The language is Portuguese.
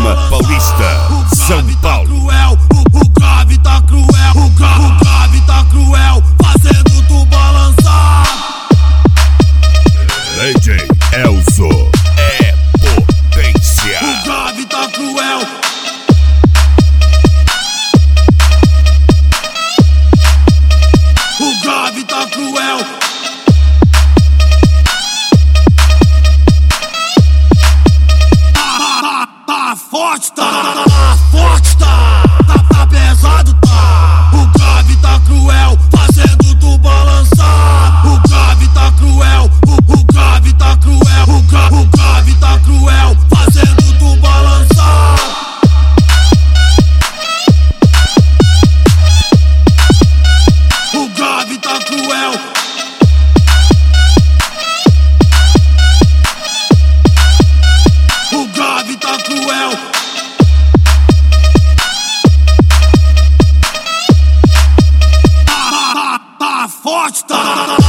Lima, Paulista, São Paulo. O grave tá cruel, o grave tá cruel, fazendo tu balançar. DJ Elzo é potência. O grave tá cruel. O grave tá cruel. Tá forte, tá forte, tá pesado, tá. O grave tá cruel, fazendo tu balançar. O grave tá cruel, o grave tá cruel, o grave tá cruel, fazendo tu balançar. O grave tá cruel. O grave tá cruel. Tá forte, tá